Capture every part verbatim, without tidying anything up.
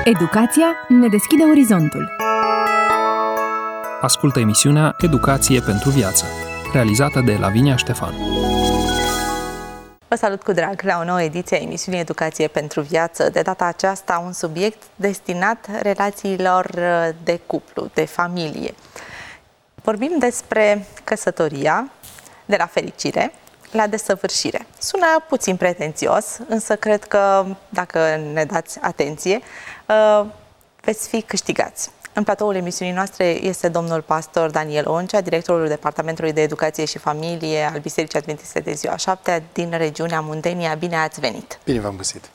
Educația ne deschide orizontul. Ascultă emisiunea Educație pentru Viață, realizată de Lavinia Ștefan. Vă salut cu drag la o nouă ediție a emisiunii Educație pentru Viață. De data aceasta un subiect destinat relațiilor de cuplu, de familie. Vorbim despre căsătoria, de la fericire la desăvârșire. Sună puțin pretențios, însă cred că dacă ne dați atenție, veți fi câștigați. În platoul emisiunii noastre este domnul pastor Daniel Oncea, directorul Departamentului de Educație și Familie al Bisericii Adventiste de Ziua Șaptea din regiunea Muntenia. Bine ați venit! Bine v-am găsit!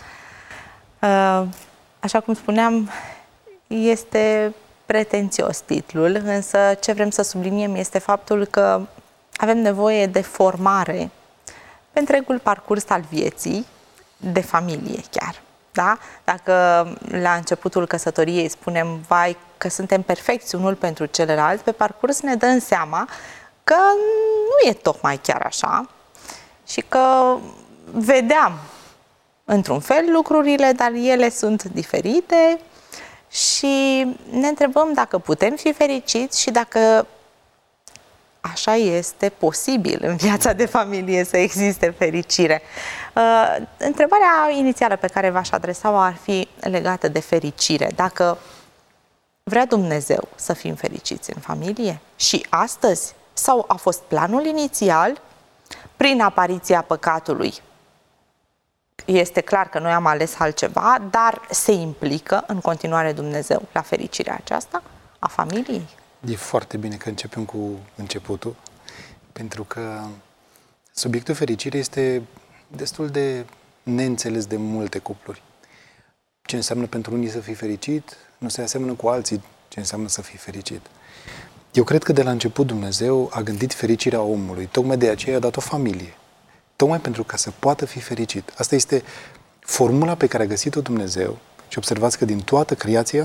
Așa cum spuneam, este pretențios titlul, însă ce vrem să subliniem este faptul că avem nevoie de formare pe întregul parcurs al vieții, de familie chiar. Da? Dacă la începutul căsătoriei spunem, vai, că suntem perfecți unul pentru celălalt, pe parcurs ne dăm seama că nu e tocmai chiar așa și că vedeam într-un fel lucrurile, dar ele sunt diferite și ne întrebăm dacă putem fi fericiți și dacă așa este posibil în viața de familie să existe fericire. Uh, întrebarea inițială pe care v-aș adresa-o ar fi legată de fericire. Dacă vrea Dumnezeu să fim fericiți în familie și astăzi, sau a fost planul inițial prin apariția păcatului? Este clar că noi am ales altceva, dar se implică în continuare Dumnezeu la fericirea aceasta a familiei? E foarte bine că începem cu începutul, pentru că subiectul fericire este destul de neînțeles de multe cupluri. Ce înseamnă pentru unii să fii fericit, nu se aseamănă cu alții ce înseamnă să fii fericit. Eu cred că de la început Dumnezeu a gândit fericirea omului, tocmai de aceea a dat o familie, tocmai pentru ca să poată fi fericit. Asta este formula pe care a găsit-o Dumnezeu și observați că din toată creația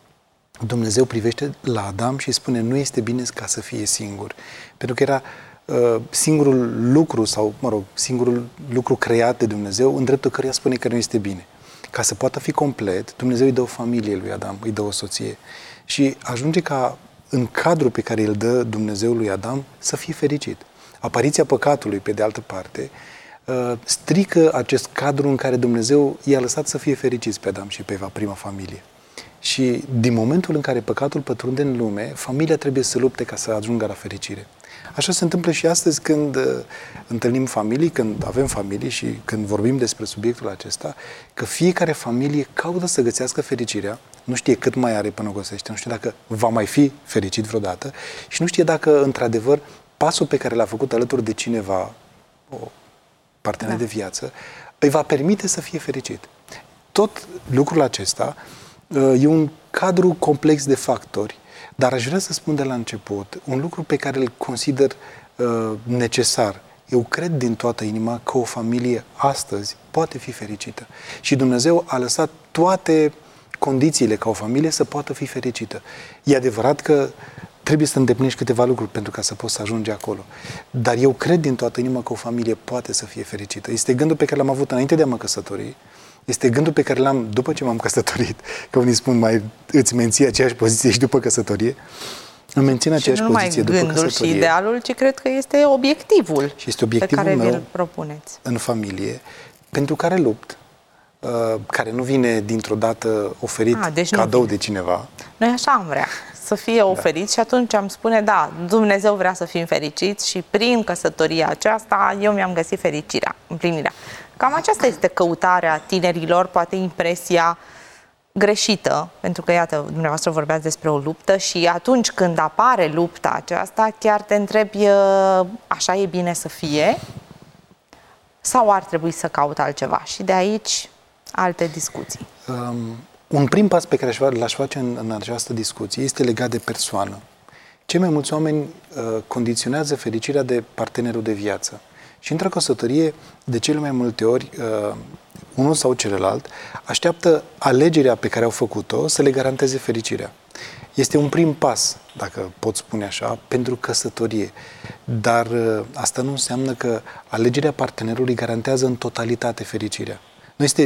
Dumnezeu privește la Adam și spune, nu este bine ca să fie singur. Pentru că era uh, singurul lucru, sau, mă rog, singurul lucru creat de Dumnezeu, în dreptul căruia spune că nu este bine. Ca să poată fi complet, Dumnezeu îi dă o familie lui Adam, îi dă o soție. Și ajunge ca, în cadrul pe care îl dă Dumnezeu lui Adam, să fie fericit. Apariția păcatului, pe de altă parte, uh, strică acest cadru în care Dumnezeu i-a lăsat să fie fericiți pe Adam și pe Eva, prima familie. Și din momentul în care păcatul pătrunde în lume, familia trebuie să lupte ca să ajungă la fericire. Așa se întâmplă și astăzi când uh, întâlnim familii, când avem familii și când vorbim despre subiectul acesta, că fiecare familie caută să găsească fericirea, nu știe cât mai are până o găsește, nu știe dacă va mai fi fericit vreodată și nu știe dacă, într-adevăr, pasul pe care l-a făcut alături de cineva, o partener da. de viață, îi va permite să fie fericit. Tot lucrul acesta e un cadru complex de factori, dar aș vrea să spun de la început un lucru pe care îl consider uh, necesar. Eu cred din toată inima că o familie astăzi poate fi fericită. Și Dumnezeu a lăsat toate condițiile ca o familie să poată fi fericită. E adevărat că trebuie să îndeplinești câteva lucruri pentru ca să poți să ajungi acolo. Dar eu cred din toată inima că o familie poate să fie fericită. Este gândul pe care l-am avut înainte de a mă căsători. Este gândul pe care l-am după ce m-am căsătorit, că unii spun, mai îți menții aceeași poziție și după căsătorie. Îmi mențin aceeași poziție după căsătorie. Și nu numai gândul și idealul, ci cred că este obiectivul, și este obiectivul pe care vi-l propuneți. În familie, pentru care lupt, uh, care nu vine dintr-o dată oferit A, deci cadou de cineva. Noi așa am vrea, să fie oferit da. Și atunci am spune, da, Dumnezeu vrea să fim fericiți și prin căsătoria aceasta eu mi-am găsit fericirea, împlinirea. Cam aceasta este căutarea tinerilor, poate impresia greșită, pentru că, iată, dumneavoastră vorbeați despre o luptă și atunci când apare lupta aceasta, chiar te întrebi, așa e bine să fie? Sau ar trebui să caut altceva? Și de aici alte discuții. Um, un prim pas pe care l-aș face în, în această discuție este legat de persoană. Cei mai mulți oameni uh, condiționează fericirea de partenerul de viață. Și într-o căsătorie, de cele mai multe ori, uh, unul sau celălalt așteaptă alegerea pe care au făcut-o să le garanteze fericirea. Este un prim pas, dacă pot spune așa, pentru căsătorie. Dar uh, asta nu înseamnă că alegerea partenerului garantează în totalitate fericirea. Nu este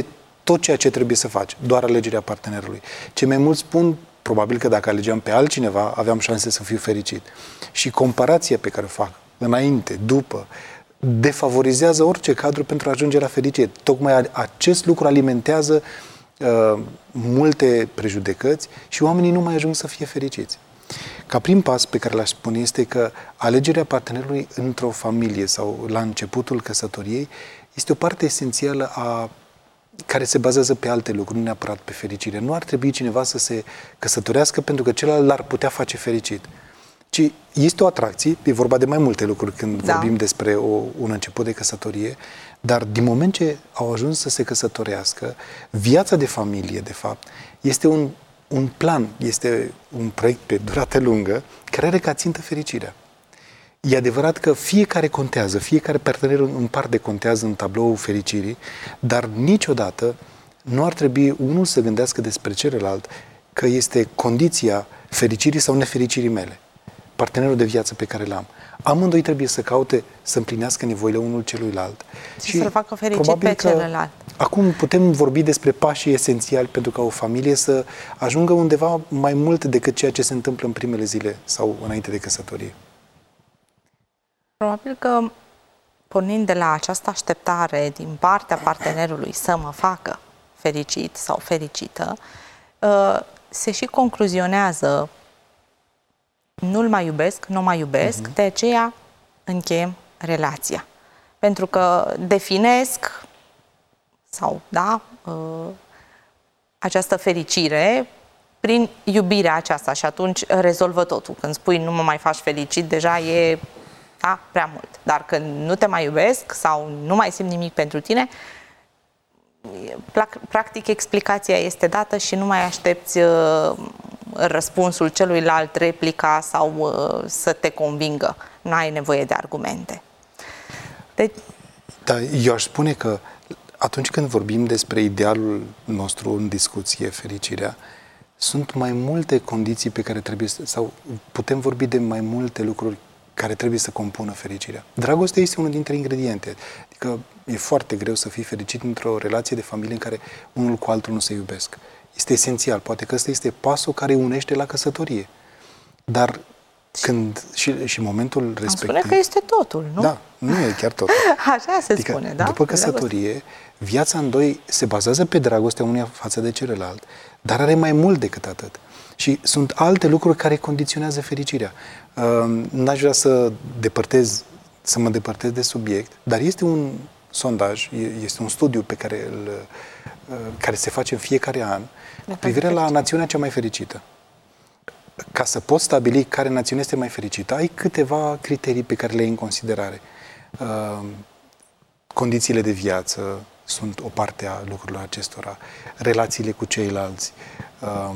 tot ceea ce trebuie să faci, doar alegerea partenerului. Cei mai mulți spun, probabil că dacă alegeam pe altcineva, aveam șanse să fiu fericit. Și comparația pe care o fac, înainte, după, defavorizează orice cadru pentru a ajunge la fericire. Tocmai acest lucru alimentează uh, multe prejudecăți și oamenii nu mai ajung să fie fericiți. Ca prim pas pe care l-aș spune este că alegerea partenerului într-o familie sau la începutul căsătoriei este o parte esențială a care se bazează pe alte lucruri, nu neapărat pe fericire. Nu ar trebui cineva să se căsătorească pentru că celălalt l-ar putea face fericit. Ci este o atracție, e vorba de mai multe lucruri când da. vorbim despre o, un început de căsătorie, dar din moment ce au ajuns să se căsătorească, viața de familie, de fapt, este un, un plan, este un proiect pe durată lungă, care are ca țintă fericirea. E adevărat că fiecare contează, fiecare partener în parte contează în tabloul fericirii, dar niciodată nu ar trebui unul să gândească despre celălalt că este condiția fericirii sau nefericirii mele, partenerul de viață pe care l-am. Amândoi trebuie să caute să împlinească nevoile unul celuilalt. Și, și să-l facă fericit pe celălalt. Acum putem vorbi despre pașii esențiali pentru ca o familie să ajungă undeva mai mult decât ceea ce se întâmplă în primele zile sau înainte de căsătorie. Probabil că, pornind de la această așteptare din partea partenerului să mă facă fericit sau fericită, se și concluzionează: nu-l mai iubesc, nu mai iubesc, uh-huh. de aceea încheiem relația. Pentru că definesc sau, da, această fericire prin iubirea aceasta și atunci rezolvă totul. Când spui nu mă mai faci fericit, deja e da, prea mult. Dar când nu te mai iubesc sau nu mai simt nimic pentru tine, practic explicația este dată și nu mai aștepți uh, răspunsul celuilalt, replica sau uh, să te convingă. Nu ai nevoie de argumente. Deci... Da, eu aș spune că atunci când vorbim despre idealul nostru în discuție, fericirea, sunt mai multe condiții pe care trebuie să, sau putem vorbi de mai multe lucruri care trebuie să compună fericirea. Dragostea este unul dintre ingrediente. Adică e foarte greu să fii fericit într-o relație de familie în care unul cu altul nu se iubesc. Este esențial. Poate că ăsta este pasul care unește la căsătorie. Dar când și, și momentul respectiv... Am spune că este totul, nu? Da, nu e chiar totul. Așa se adică, spune, da? După căsătorie, viața în doi se bazează pe dragostea unuia față de celălalt, dar are mai mult decât atât. Și sunt alte lucruri care condiționează fericirea. Uh, n-aș vrea să depărtez, să mă depărtez de subiect, dar este un sondaj, este un studiu pe care, îl, uh, care se face în fiecare an cu privire la națiunea cea mai fericită. Ca să poți stabili care națiune este mai fericită, ai câteva criterii pe care le ai în considerare. Uh, condițiile de viață sunt o parte a lucrurilor acestora, relațiile cu ceilalți, uh,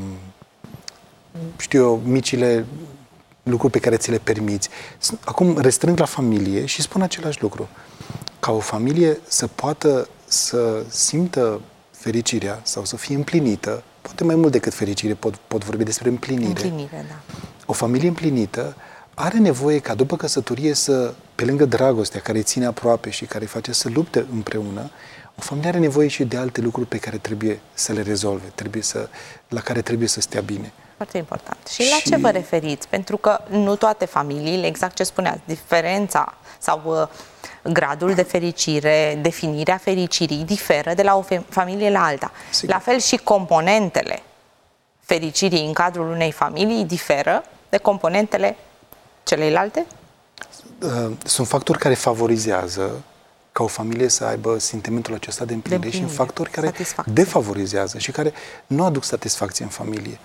știu eu, micile lucruri pe care ți le permiți. Acum restrâng la familie și spun același lucru. Ca o familie să poată să simtă fericirea sau să fie împlinită, poate mai mult decât fericire, pot, pot vorbi despre împlinire. Împlinire, da. O familie împlinită are nevoie ca după căsătorie să, pe lângă dragostea care îi ține aproape și care îi face să lupte împreună, o familie are nevoie și de alte lucruri pe care trebuie să le rezolve, trebuie să, la care trebuie să stea bine. Foarte important. Și, și la ce vă referiți? Pentru că nu toate familiile, exact ce spuneați, diferența sau uh, gradul de fericire, definirea fericirii diferă de la o familie la alta. Sigur. La fel și componentele fericirii în cadrul unei familii diferă de componentele celeilalte? Uh, sunt factori care favorizează ca o familie să aibă sentimentul acesta de împlinire, de împlinire și factori care defavorizează și care nu aduc satisfacție în familie.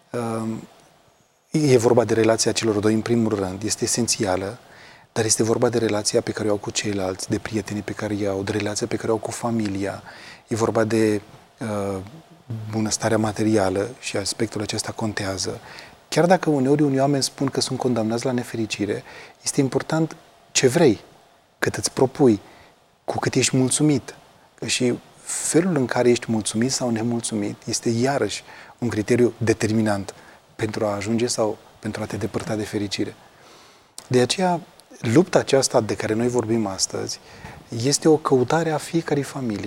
E vorba de relația celor doi în primul rând, este esențială, dar este vorba de relația pe care o au cu ceilalți, de prietenii pe care îi au, de relația pe care o au cu familia, e vorba de uh, bunăstarea materială și aspectul acesta contează. Chiar dacă uneori unii oameni spun că sunt condamnați la nefericire, este important ce vrei, cât îți propui, cu cât ești mulțumit. Și felul în care ești mulțumit sau nemulțumit este iarăși un criteriu determinant pentru a ajunge sau pentru a te depărta de fericire. De aceea, lupta aceasta de care noi vorbim astăzi este o căutare a fiecărei familii.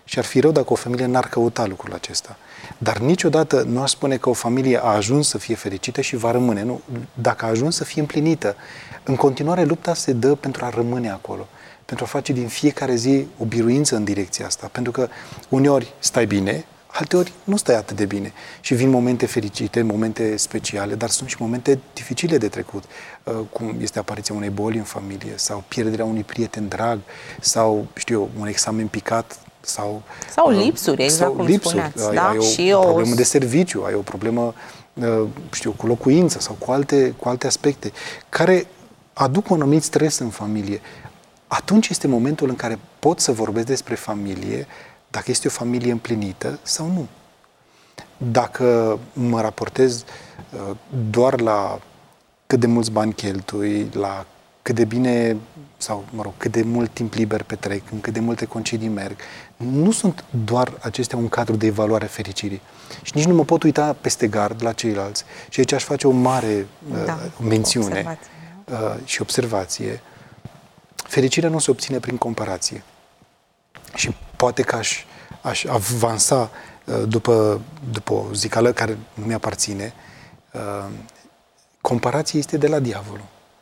Și ar fi rău dacă o familie n-ar căuta lucrul acesta. Dar niciodată nu aș spune că o familie a ajuns să fie fericită și va rămâne. Nu, dacă a ajuns să fie împlinită, în continuare lupta se dă pentru a rămâne acolo, pentru a face din fiecare zi o biruință în direcția asta. Pentru că uneori stai bine, alteori nu stai atât de bine. Și vin momente fericite, momente speciale, dar sunt și momente dificile de trecut, cum este apariția unei boli în familie, sau pierderea unui prieten drag, sau, știu eu, un examen picat, sau... Sau lipsuri, exact sau cum lipsuri. spuneați. Ai, Da? ai o Și problemă o... de serviciu, ai o problemă, știu, cu locuință sau cu alte, cu alte aspecte, care aduc un anumit stres în familie. Atunci este momentul în care pot să vorbesc despre familie, dacă este o familie împlinită sau nu. Dacă mă raportez uh, doar la cât de mulți bani cheltui, la cât de bine, sau, mă rog, cât de mult timp liber petrec, în cât de multe concedii merg, nu sunt doar acestea un cadru de evaluare a fericirii. Și nici nu mă pot uita peste gard la ceilalți. Și aici aș face o mare uh, da, mențiune observație, uh, și observație. Fericirea nu se obține prin comparație. Și poate că aș, aș avansa după, după o zicală care nu mi-aparține. Comparația este de la diavolul.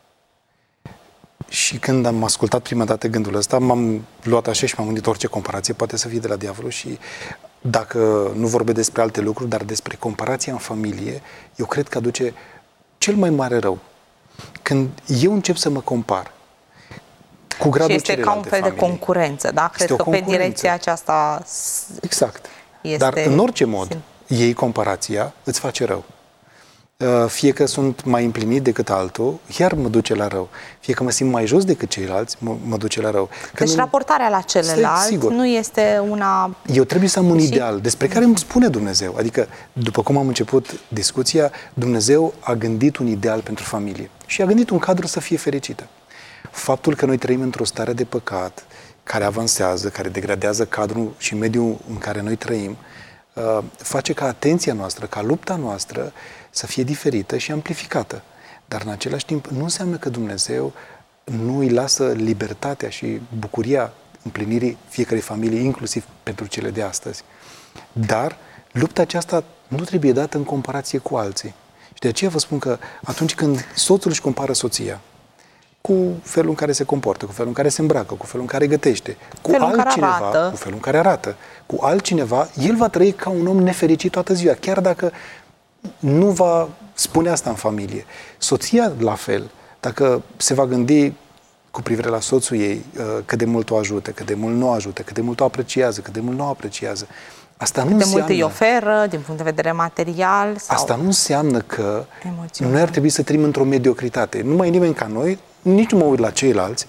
Și când am ascultat prima dată gândul ăsta, m-am luat așa și m-am gândit, orice comparație poate să fie de la diavolul. Și dacă nu vorbesc despre alte lucruri, dar despre comparația în familie, eu cred că aduce cel mai mare rău. Când eu încep să mă compar cu gradul și este ca un fel familii. de concurență, da? Cred că pe direcția aceasta exact. Este... Dar în orice mod, iei comparația, îți face rău. Fie că sunt mai împlinit decât altul, iar mă duce la rău. Fie că mă simt mai jos decât ceilalți, mă, mă duce la rău. Că deci nu... raportarea la celălalt nu este una... Eu trebuie să am un și... ideal despre care îmi spune Dumnezeu. Adică, după cum am început discuția, Dumnezeu a gândit un ideal pentru familie și a gândit un cadru să fie fericită. Faptul că noi trăim într-o stare de păcat, care avansează, care degradează cadrul și mediul în care noi trăim, face ca atenția noastră, ca lupta noastră să fie diferită și amplificată. Dar în același timp nu înseamnă că Dumnezeu nu îi lasă libertatea și bucuria împlinirii fiecărei familii, inclusiv pentru cele de astăzi. Dar lupta aceasta nu trebuie dată în comparație cu alții. Și de aceea vă spun că atunci când soțul își compară soția cu felul în care se comportă, cu felul în care se îmbracă, cu felul în care gătește, cu felul altcineva, cu felul în care arată, cu altcineva, el va trăi ca un om nefericit toată ziua, chiar dacă nu va spune asta în familie. Soția, la fel, dacă se va gândi cu privire la soțul ei, cât de mult o ajută, cât de mult nu o ajută, cât de mult o apreciază, cât de mult nu o apreciază, asta nu de înseamnă... mult îi oferă, din punct de vedere material sau... Asta nu înseamnă că emoțional. Noi ar trebui să trăim într-o mediocritate. Nu mai e nimeni ca noi, nici nu mă uit la ceilalți,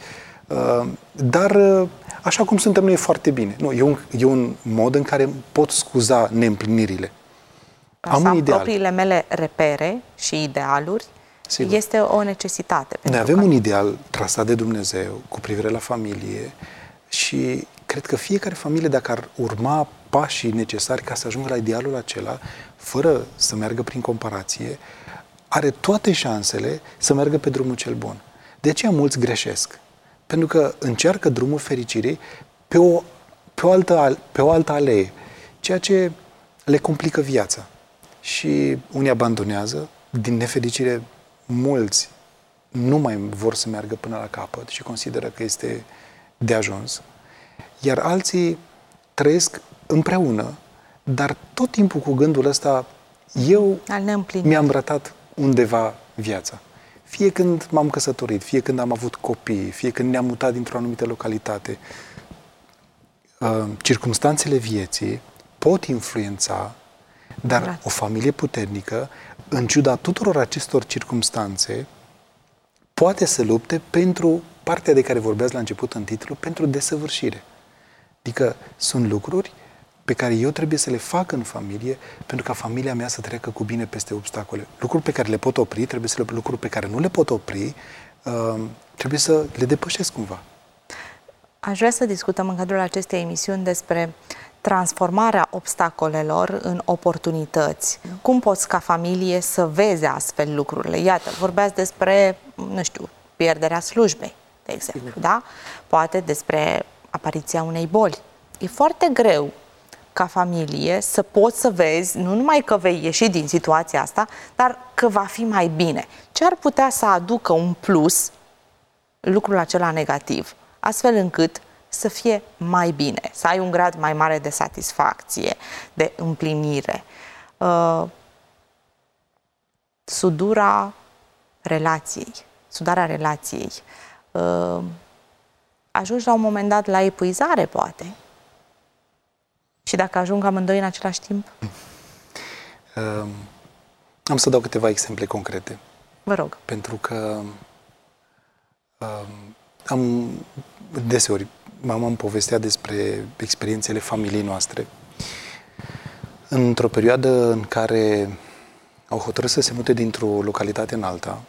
dar așa cum suntem noi e foarte bine. Nu, e, un, e un mod în care pot scuza neîmplinirile. Am un ideal. Propriile mele repere și idealuri. Sigur. Este o necesitate. Noi avem că... un ideal trasat de Dumnezeu cu privire la familie și cred că fiecare familie, dacă ar urma pașii necesari ca să ajungă la idealul acela, fără să meargă prin comparație, are toate șansele să meargă pe drumul cel bun. De aceea mulți greșesc. Pentru că încearcă drumul fericirii pe o, pe o, altă, pe o altă alee, ceea ce le complică viața. Și unii abandonează, din nefericire mulți nu mai vor să meargă până la capăt și consideră că este de ajuns. Iar alții trăiesc împreună, dar tot timpul cu gândul ăsta, eu mi-am ratat undeva viața. Fie când m-am căsătorit, fie când am avut copii, fie când ne-am mutat dintr-o anumită localitate. Circumstanțele vieții pot influența, dar Grazie. O familie puternică, în ciuda tuturor acestor circumstanțe, poate să lupte pentru partea de care vorbeați la început în titlu, pentru desăvârșire. Adică sunt lucruri pe care eu trebuie să le fac în familie pentru ca familia mea să treacă cu bine peste obstacole. Lucruri pe care le pot opri, trebuie să le lucruri pe care nu le pot opri, uh, trebuie să le depășesc cumva. Aș vrea să discutăm în cadrul acestei emisiuni despre transformarea obstacolelor în oportunități. Cum poți ca familie să vezi astfel lucrurile? Iată, vorbeați despre, nu știu, pierderea slujbei, de exemplu, da? Poate despre apariția unei boli. e foarte greu ca familie să poți să vezi, nu numai că vei ieși din situația asta, dar că va fi mai bine. Ce ar putea să aducă un plus lucrul acela negativ, astfel încât să fie mai bine, să ai un grad mai mare de satisfacție, de împlinire. Uh, sudura relației, sudarea relației. Uh, ajungi la un moment dat la epuizare, poate. Și dacă ajung amândoi în același timp? Uh, am să dau câteva exemple concrete. Vă rog. Pentru că uh, am deseori mama îmi povestea despre experiențele familiei noastre. Într-o perioadă în care au hotărât să se mute dintr-o localitate în alta,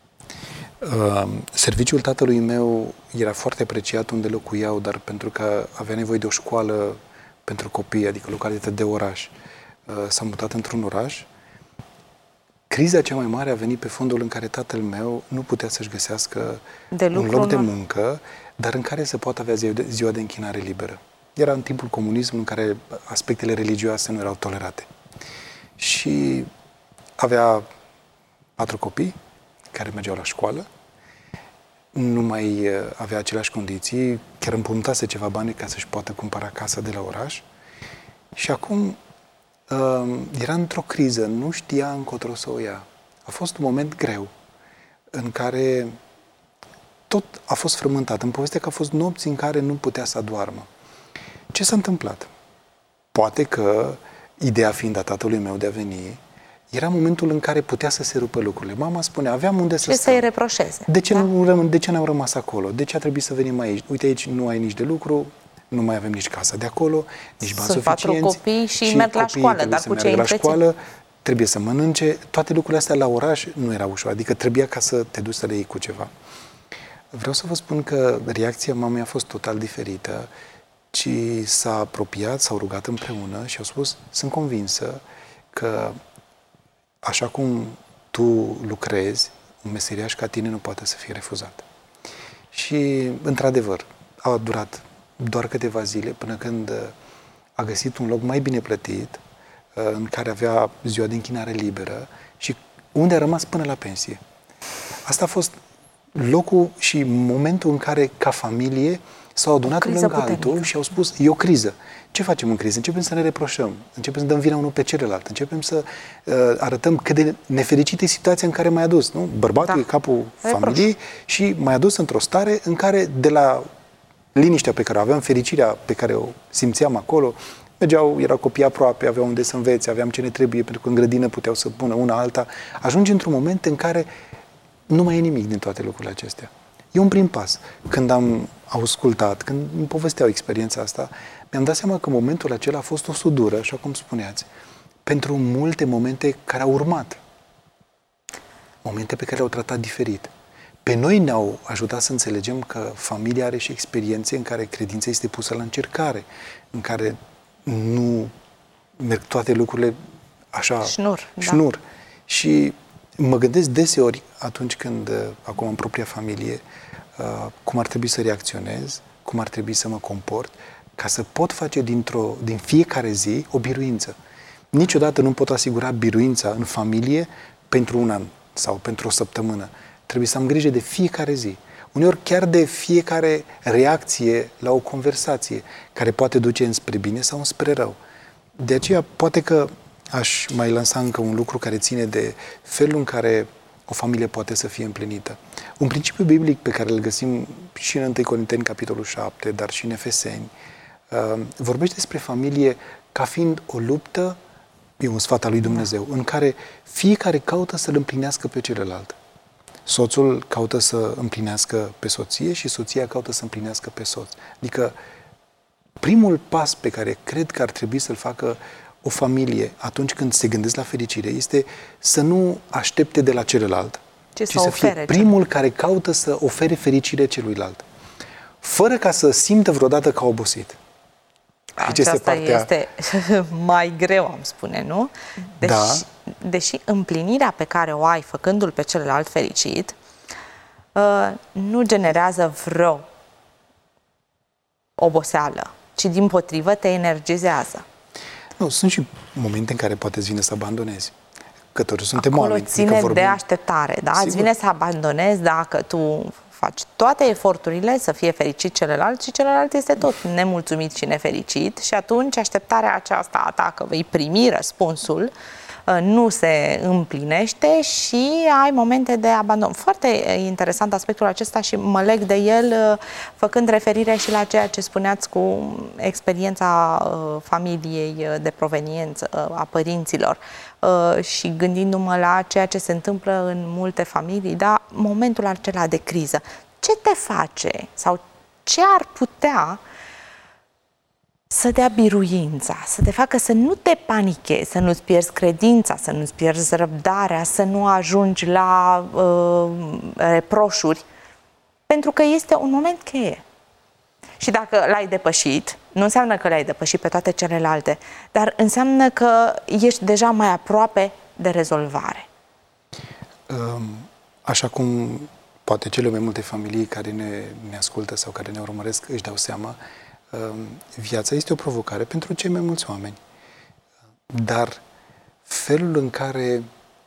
uh, serviciul tatălui meu era foarte apreciat unde locuiau, dar pentru că avea nevoie de o școală pentru copii, adică localitate de oraș, uh, s-a mutat într-un oraș. Criza cea mai mare a venit pe fondul în care tatăl meu nu putea să-și găsească de un loc de muncă, dar în care să poată avea ziua de închinare liberă. Era în timpul comunismului în care aspectele religioase nu erau tolerate. Și avea patru copii care mergeau la școală, nu mai avea aceleași condiții, chiar împrumutase ceva bani ca să-și poată cumpăra casa de la oraș. Și acum era într-o criză, nu știa încotro să o ia. A fost un moment greu în care tot a fost frământat. Îmi povestea că a fost nopți în care nu putea să adoarmă. Ce s-a întâmplat? Poate că, ideea fiind a tatălui meu de a veni, era momentul în care putea să se rupă lucrurile. Mama spunea, aveam unde să stăm. stăm. să-i reproșeze. De ce, da? nu, de ce n-am rămas acolo? De ce a trebuit să venim aici? Uite, aici nu ai nici de lucru, nu mai avem nici casa de acolo, nici bani Sunt suficienți. patru copii și, și merg la școală, dar cu ce îi la școală, trebuie să mănânce. Toate lucrurile astea la oraș nu era ușor. Adică trebuia ca să te duci să le iei cu ceva. Vreau să vă spun că reacția mamei a fost total diferită, ci s-a apropiat, s-au rugat împreună și au spus, sunt convinsă că așa cum tu lucrezi, un meseriaș ca tine nu poate să fie refuzat. Și, într-adevăr, a durat doar câteva zile până când a găsit un loc mai bine plătit, în care avea ziua de închinare liberă și unde a rămas până la pensie. Asta a fost locul și momentul în care, ca familie, s-au adunat unul lângă altul și au spus, e o criză. Ce facem în criză? Începem să ne reproșăm, începem să dăm vina unul pe celălalt, începem să uh, arătăm cât de nefericită e situația în care m-ai adus. Nu? Bărbatul da. e capul Reproș. familiei și m-ai adus într-o stare în care, de la liniștea pe care o aveam, fericirea pe care o simțeam acolo, mergeau, erau copii aproape, aveau unde să învețe, aveam ce ne trebuie, pentru că în grădină puteau să pună una alta. Ajunge într-un moment în care nu mai e nimic din toate lucrurile acestea. E un prim pas. Când am ascultat, când îmi povesteau experiența asta, mi-am dat seama că momentul acela a fost o sudură, așa cum spuneați, pentru multe momente care au urmat. Momente pe care le-au tratat diferit. Pe noi ne-au ajutat să înțelegem că familia are și experiențe în care credința este pusă la încercare, în care nu merg toate lucrurile așa, șnur. șnur. Da. Și mă gândesc deseori atunci când, acum în propria familie, cum ar trebui să reacționez, cum ar trebui să mă comport, ca să pot face dintr-o, din fiecare zi o biruință. Niciodată nu pot asigura biruința în familie pentru un an sau pentru o săptămână. Trebuie să am grijă de fiecare zi. Uneori chiar de fiecare reacție la o conversație, care poate duce înspre bine sau înspre rău. De aceea, poate că aș mai lansa încă un lucru care ține de felul în care o familie poate să fie împlinită. Un principiu biblic pe care îl găsim și în întâi Corinteni, capitolul șapte, dar și în Efeseni, vorbește despre familie ca fiind o luptă, e un sfat al lui Dumnezeu, în care fiecare caută să-l împlinească pe celălalt. Soțul caută să împlinească pe soție și soția caută să împlinească pe soț. Adică primul pas pe care cred că ar trebui să-l facă o familie atunci când se gândesc la fericire este să nu aștepte de la celălalt, Ce ci să, să ofere fie primul care caută să ofere fericire celuilalt, fără ca să simtă vreodată că a obosit. Aceasta este, partea... este mai greu, am spune, nu? Deși, da. deși împlinirea pe care o ai făcându-l pe celălalt fericit nu generează vreo oboseală, ci dimpotrivă te energizează. Nu, sunt și momente în care poate îți vine să abandonezi. Că toți suntem Acolo oameni. ține adică vorbim... de așteptare, da? Sigur. Îți vine să abandonezi dacă tu faci toate eforturile să fie fericit celălalt și celălalt este tot nemulțumit și nefericit și atunci așteptarea aceasta a ta că vei primi răspunsul nu se împlinește și ai momente de abandon. Foarte interesant aspectul acesta și mă leg de el făcând referire și la ceea ce spuneați cu experiența familiei de proveniență a părinților și gândindu-mă la ceea ce se întâmplă în multe familii, da, momentul acela de criză. Ce te face sau ce ar putea să dea biruința, să te facă să nu te panichezi, să nu-ți pierzi credința, să nu-ți pierzi răbdarea, să nu ajungi la uh, reproșuri, pentru că este un moment cheie. Și dacă l-ai depășit, nu înseamnă că le-ai depășit pe toate celelalte, dar înseamnă că ești deja mai aproape de rezolvare. Așa cum poate cele mai multe familii care ne, ne ascultă sau care ne urmăresc își dau seama, viața este o provocare pentru cei mai mulți oameni. Dar felul în care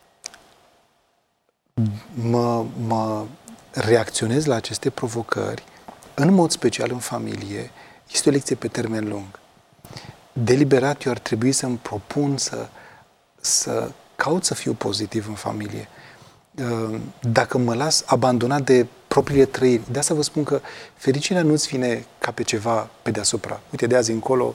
mă, mă reacționez la aceste provocări, în mod special în familie, este o lecție pe termen lung. Deliberat eu ar trebui să-mi propun să, să caut să fiu pozitiv în familie. Dacă mă las abandonat de propriile trăiri, de asta vă spun că fericirea nu-ți vine ca pe ceva pe deasupra. Uite, de azi încolo,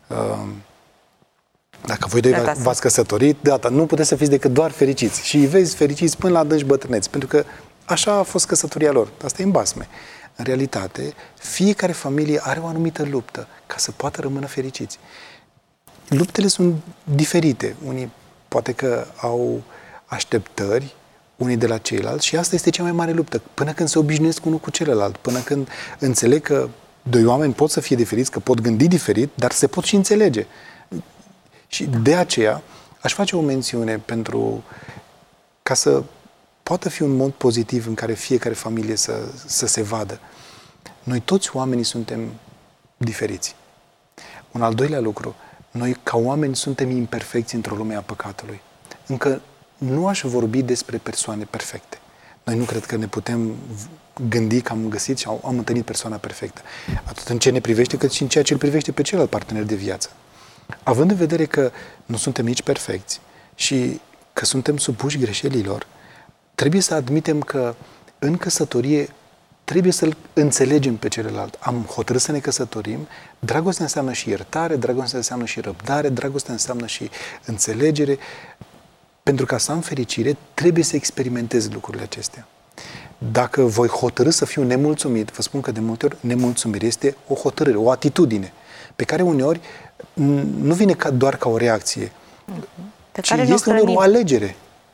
dacă voi doi v-ați căsătorit, de data, nu puteți să fiți decât doar fericiți. Și îi vezi fericiți până la adânci bătrâneți, pentru că așa a fost căsătoria lor. Asta e în basme. În realitate, fiecare familie are o anumită luptă ca să poată rămână fericiți. Luptele sunt diferite. Unii poate că au așteptări unii de la ceilalți și asta este cea mai mare luptă. Până când se obișnuiesc unul cu celălalt, până când înțeleg că doi oameni pot să fie diferiți, că pot gândi diferit, dar se pot și înțelege. Și de aceea aș face o mențiune pentru ca să poată fi un mod pozitiv în care fiecare familie să, să se vadă. Noi toți oamenii suntem diferiți. Un al doilea lucru, noi ca oameni suntem imperfecți într-o lume a păcatului. Încă nu aș vorbi despre persoane perfecte. Noi nu cred că ne putem gândi că am găsit și am întâlnit persoana perfectă. Atât în ce ne privește, cât și în ceea ce îl privește pe celălalt partener de viață. Având în vedere că nu suntem nici perfecți și că suntem supuși greșelilor, trebuie să admitem că în căsătorie trebuie să-l înțelegem pe celălalt. Am hotărât să ne căsătorim, dragostea înseamnă și iertare, dragostea înseamnă și răbdare, dragostea înseamnă și înțelegere. Pentru ca să am fericire, trebuie să experimentez lucrurile acestea. Dacă voi hotărâ să fiu nemulțumit, vă spun că de multe ori nemulțumire este o hotărâre, o atitudine, pe care uneori nu vine ca, doar ca o reacție, pe ci care este uneori o alegere.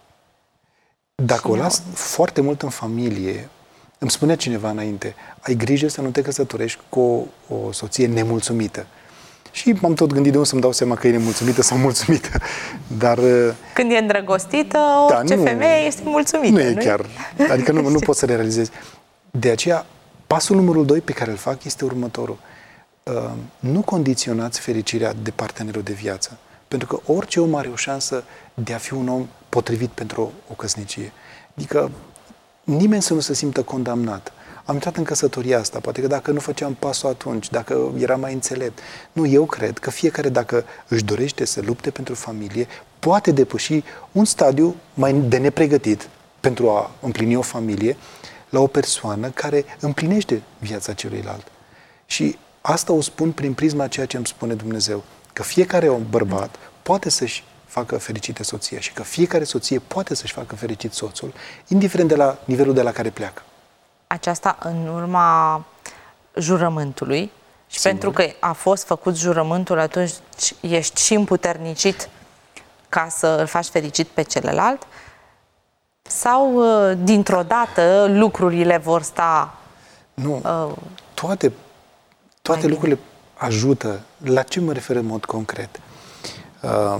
Dacă și o las eu. foarte mult în familie, îmi spunea cineva înainte, ai grijă să nu te căsătorești cu o, o soție nemulțumită. Și m-am tot gândit de unde să-mi dau seama că e nemulțumită sau mulțumită. Dar... Când e îndrăgostită, orice da, nu, femeie este mulțumită. Nu e nu chiar. Adică nu, nu pot să le realizez. De aceea, pasul numărul doi pe care îl fac este următorul. Uh, nu condiționați fericirea de partenerul de viață. Pentru că orice om are o șansă de a fi un om potrivit pentru o, o căsnicie. Adică nimeni să nu se simtă condamnat. Am intrat în căsătoria asta, poate că dacă nu făceam pasul atunci, dacă era mai înțelept. Nu, eu cred că fiecare, dacă își dorește să lupte pentru familie, poate depăși un stadiu mai de nepregătit pentru a împlini o familie la o persoană care împlinește viața celuilalt. Și asta o spun prin prisma ceea ce îmi spune Dumnezeu, că fiecare om bărbat poate să-și facă fericite soția și că fiecare soție poate să-și facă fericit soțul, indiferent de la nivelul de la care pleacă. Aceasta în urma jurământului și Sigur. pentru că a fost făcut jurământul, atunci ești și împuternicit ca să îl faci fericit pe celălalt? Sau dintr-o dată lucrurile vor sta... Nu, uh, toate, toate lucrurile ajută. La ce mă refer în mod concret? Uh,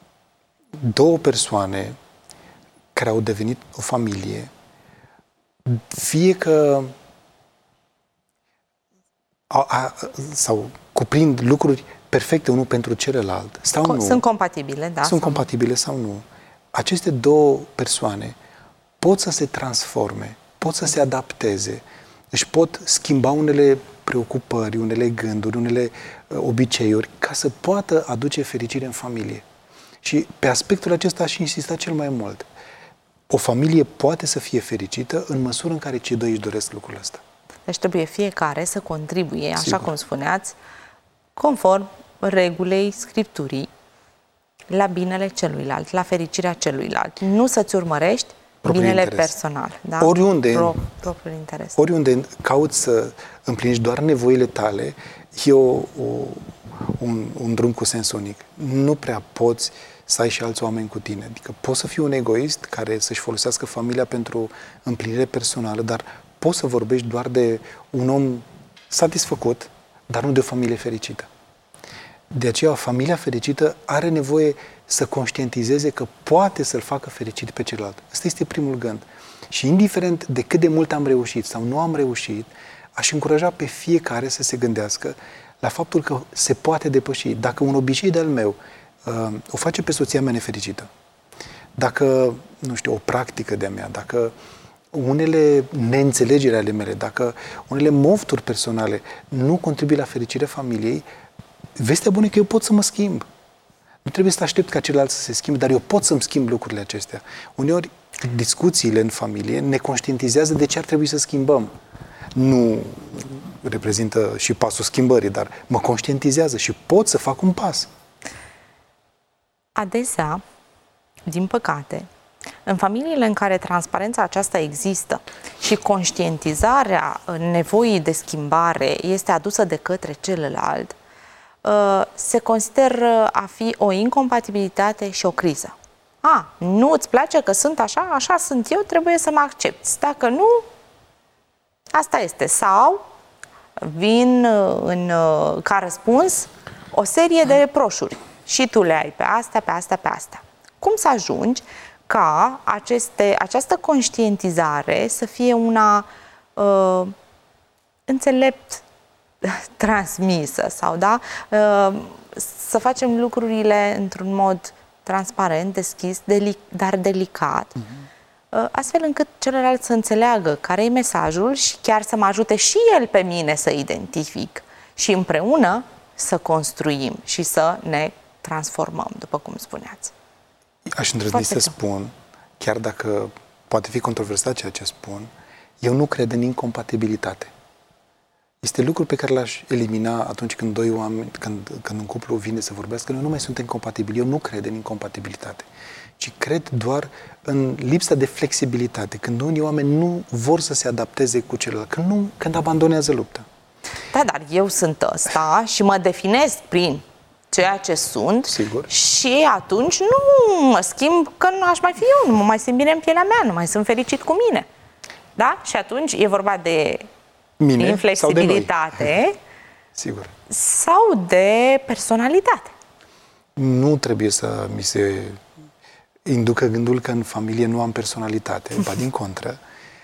două persoane care au devenit o familie, fie că a, a, sau cuprind lucruri perfecte unul pentru celălalt sau Co- nu. Sunt compatibile, da? Sunt sau compatibile sau nu. Aceste două persoane pot să se transforme, pot să se adapteze, își pot schimba unele preocupări, unele gânduri, unele uh, obiceiuri, ca să poată aduce fericire în familie. Și pe aspectul acesta aș insista cel mai mult. O familie poate să fie fericită în măsură în care cei doi își doresc lucrul ăsta. Deci trebuie fiecare să contribuie, așa Sigur. cum spuneați, conform regulei Scripturii, la binele celuilalt, la fericirea celuilalt. Nu să-ți urmărești Propriul binele interes. personal. Da? Oriunde, Pro, propriul interes. oriunde cauți să împlinești doar nevoile tale, e o, o, un, un drum cu sens unic. Nu prea poți să ai și alți oameni cu tine. Adică poți să fii un egoist care să-și folosească familia pentru împlinire personală, dar poți să vorbești doar de un om satisfăcut, dar nu de o familie fericită. De aceea, familia fericită are nevoie să conștientizeze că poate să-l facă fericit pe celălalt. Ăsta este primul gând. Și indiferent de cât de mult am reușit sau nu am reușit, aș încuraja pe fiecare să se gândească la faptul că se poate depăși. Dacă un obicei de-al meu uh, o face pe soția mea nefericită, dacă, nu știu, o practică de-a mea, dacă unele neînțelegeri ale mele, dacă unele mofturi personale nu contribuie la fericirea familiei, vestea bună e că eu pot să mă schimb. Nu trebuie să aștept ca celălalt să se schimbe, dar eu pot să-mi schimb lucrurile acestea. Uneori, discuțiile în familie ne conștientizează de ce ar trebui să schimbăm. Nu reprezintă și pasul schimbării, dar mă conștientizează și pot să fac un pas. Adesea, din păcate, în familiile în care transparența aceasta există și conștientizarea nevoii de schimbare este adusă de către celălalt, se consideră a fi o incompatibilitate și o criză. A, nu îți place că sunt așa, așa sunt eu, trebuie să mă accepti. Dacă nu, asta este. Sau vin în, ca răspuns o serie de reproșuri și tu le ai pe astea, pe astea, pe astea. Cum să ajungi ca aceste, această conștientizare să fie una uh, înțelept transmisă sau, da, uh, să facem lucrurile într-un mod transparent, deschis, delic- dar delicat, uh-huh. uh, astfel încât celălalt să înțeleagă care e mesajul și chiar să mă ajute și el pe mine să identific și împreună să construim și să ne transformăm, după cum spuneați. Aș îndrăzni să spun, chiar dacă poate fi controversat ceea ce spun, eu nu cred în incompatibilitate. Este lucru pe care l-aș elimina atunci când doi oameni, când, când un cuplu vine să vorbească, noi nu mai suntem compatibili. Eu nu cred în incompatibilitate, ci cred doar în lipsa de flexibilitate, când unii oameni nu vor să se adapteze cu celălalt, când, nu, când abandonează lupta. Da, dar eu sunt ăsta și mă definez prin ceea ce sunt. Sigur. Și atunci nu mă schimb, că nu aș mai fi eu, nu mă mai simt bine în pielea mea, nu mai sunt fericit cu mine. Da? Și atunci e vorba de mine inflexibilitate sau de noi. Sigur. Sau de personalitate. Nu trebuie să mi se inducă gândul că în familie nu am personalitate, ba din contră,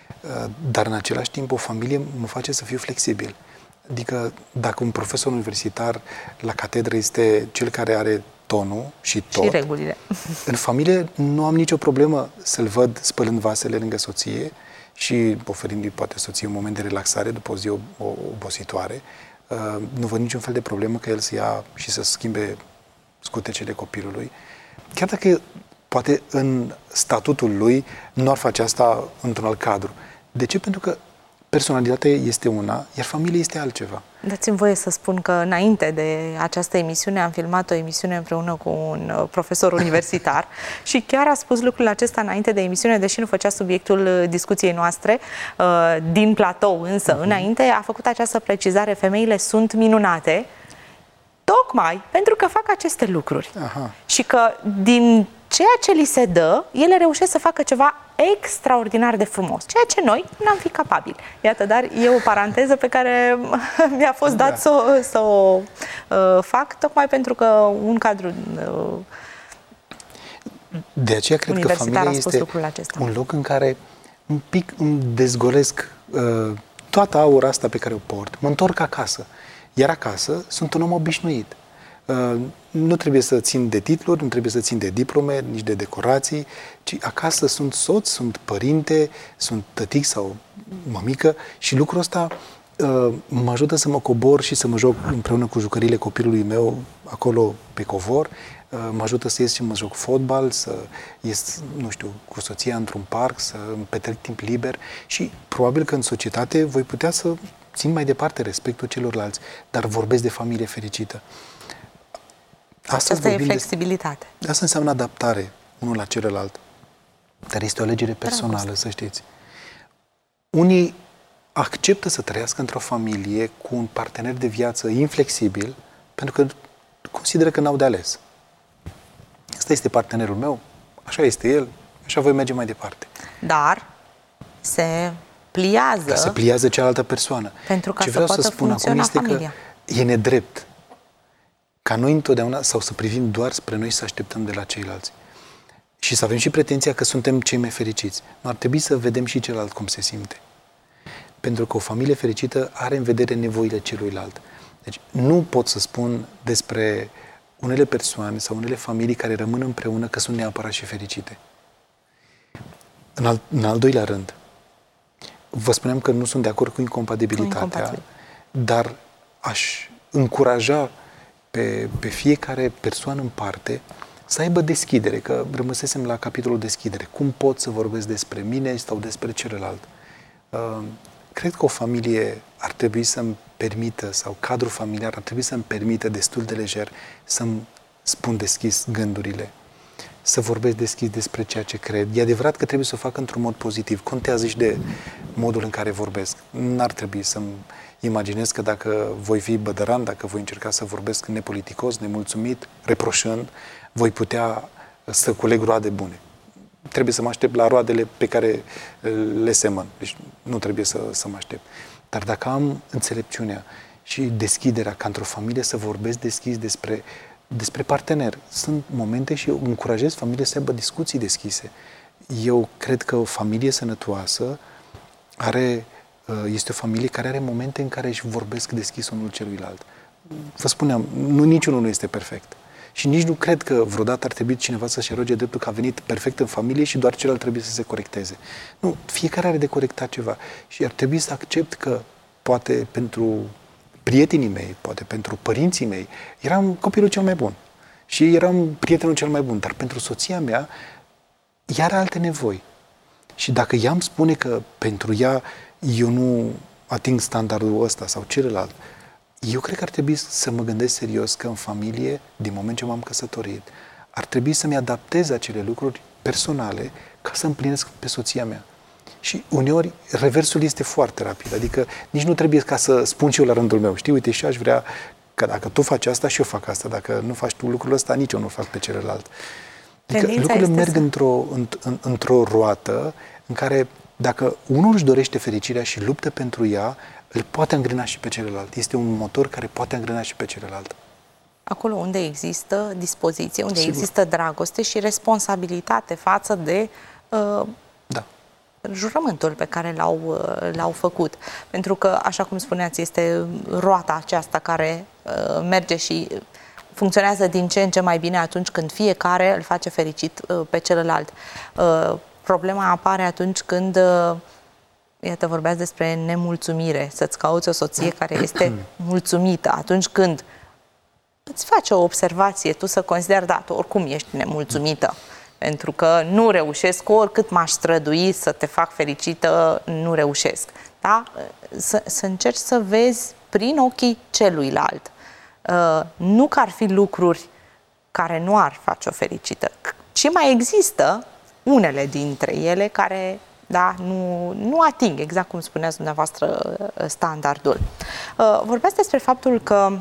dar în același timp o familie mă face să fiu flexibil. Adică dacă un profesor universitar la catedră este cel care are tonul și tot, și regulile. În familie nu am nicio problemă să-l văd spălând vasele lângă soție și oferindu-i poate soție un moment de relaxare după o zi obositoare. Nu văd niciun fel de problemă că el să ia și să schimbe scutecele copilului. Chiar dacă poate în statutul lui nu ar face asta într-un alt cadru. De ce? Pentru că personalitatea este una, iar familia este altceva. Dați-mi voie să spun că înainte de această emisiune am filmat o emisiune împreună cu un profesor universitar și chiar a spus lucrul acesta înainte de emisiune, deși nu făcea subiectul discuției noastre din platou, însă uh-huh. înainte a făcut această precizare: femeile sunt minunate tocmai pentru că fac aceste lucruri. Aha. Și că din ceea ce li se dă, ele reușesc să facă ceva extraordinar de frumos, ceea ce noi n-am fi capabili. Iată, dar e o paranteză pe care mi-a fost dat da. să, o, să o uh, fac, tocmai pentru că un cadru uh, de aceea cred că familia este un loc în care un pic îmi dezgolesc uh, toată aura asta pe care o port, mă întorc acasă. Iar acasă sunt un om obișnuit. Uh, nu trebuie să țin de titluri, nu trebuie să țin de diplome, nici de decorații, ci acasă sunt soț, sunt părinte, sunt tătic sau mămică și lucrul ăsta uh, mă ajută să mă cobor și să mă joc împreună cu jucăriile copilului meu acolo pe covor. Uh, mă ajută să ies și mă joc fotbal, să ies, nu știu, cu soția într-un parc, să îmi petrec timp liber și probabil că în societate voi putea să țin mai departe respectul celorlalți, dar vorbesc de familie fericită. Asta e flexibilitate. De... Asta înseamnă adaptare unul la celălalt. Dar este o alegere personală, Dragoste. Să știți. Unii acceptă să trăiască într-o familie cu un partener de viață inflexibil pentru că consideră că n-au de ales. Ăsta este partenerul meu, așa este el, așa voi merge mai departe. Dar se pliază... Dar se pliază cealaltă persoană. Pentru ca Ce să vreau poată să spun acum este familia. Că e nedrept ca noi întotdeauna, sau să privim doar spre noi, să așteptăm de la ceilalți. Și să avem și pretenția că suntem cei mai fericiți. Nu ar trebui să vedem și celălalt cum se simte. Pentru că o familie fericită are în vedere nevoile celuilalt. Deci nu pot să spun despre unele persoane sau unele familii care rămân împreună că sunt neapărat și fericite. În al, în al doilea rând, vă spuneam că nu sunt de acord cu incompatibilitatea, dar aș încuraja pe, pe fiecare persoană în parte să aibă deschidere, că rămăsesem la capitolul deschidere. Cum pot să vorbesc despre mine sau despre celălalt? Uh, cred că o familie ar trebui să-mi permită, sau cadrul familiar ar trebui să-mi permită destul de lejer să-mi spun deschis gândurile, să vorbesc deschis despre ceea ce cred. E adevărat că trebuie să o fac într-un mod pozitiv. Contează și de modul în care vorbesc. N-ar trebui să-mi imaginez că dacă voi fi bădăran, dacă voi încerca să vorbesc nepoliticos, nemulțumit, reproșând, voi putea să culeg roade bune. Trebuie să mă aștept la roadele pe care le semăn. Deci nu trebuie să, să mă aștept. Dar dacă am înțelepciunea și deschiderea ca într-o familie să vorbesc deschis despre, despre partener, sunt momente și eu încurajez familie să aibă discuții deschise. Eu cred că o familie sănătoasă are, este o familie care are momente în care își vorbesc deschis unul celuilalt. Vă spuneam, nu, niciunul nu este perfect. Și nici nu cred că vreodată ar trebui cineva să-și eroge dreptul că a venit perfect în familie și doar celălalt trebuie să se corecteze. Nu, fiecare are de corectat ceva. Și ar trebui să accept că poate pentru prietenii mei, poate pentru părinții mei, eram copilul cel mai bun. Și eram prietenul cel mai bun. Dar pentru soția mea, ea are alte nevoi. Și dacă ea îmi spune că pentru ea eu nu ating standardul ăsta sau celălalt, eu cred că ar trebui să mă gândesc serios că în familie, din moment ce m-am căsătorit, ar trebui să-mi adaptez acele lucruri personale ca să împlinesc pe soția mea. Și uneori reversul este foarte rapid, adică nici nu trebuie ca să spun și eu la rândul meu, știi, uite, și aș vrea că dacă tu faci asta și eu fac asta, dacă nu faci tu lucrul ăsta, nici eu nu fac pe celălalt. Adică Tendința lucrurile merg să... într-o, în, într-o roată în care dacă unul își dorește fericirea și luptă pentru ea, îl poate îngrena și pe celălalt. Este un motor care poate îngrena și pe celălalt. Acolo unde există dispoziție, unde Sigur. există dragoste și responsabilitate față de uh, da. jurământul pe care l-au, uh, l-au făcut. Pentru că, așa cum spuneați, este roata aceasta care uh, merge și funcționează din ce în ce mai bine atunci când fiecare îl face fericit uh, pe celălalt. Uh, problema apare atunci când uh, iată, vorbeați despre nemulțumire, să-ți cauți o soție care este mulțumită atunci când îți face o observație, tu să consideri, da, tu oricum ești nemulțumită, pentru că nu reușesc, oricât m-aș strădui să te fac fericită, nu reușesc. Da? Să, să încerci să vezi prin ochii celuilalt. Uh, nu că ar fi lucruri care nu ar face-o fericită, ci mai există unele dintre ele care... Da, nu, nu ating, exact cum spuneați dumneavoastră, standardul. Vorbeați despre faptul că